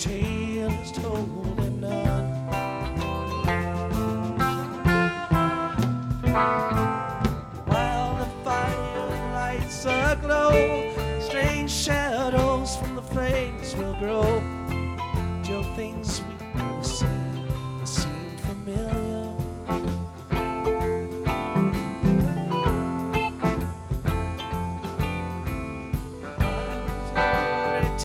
tale is told and none. While the firelights aglow, strange shadows from the flames will grow, till things we never seen will seem familiar.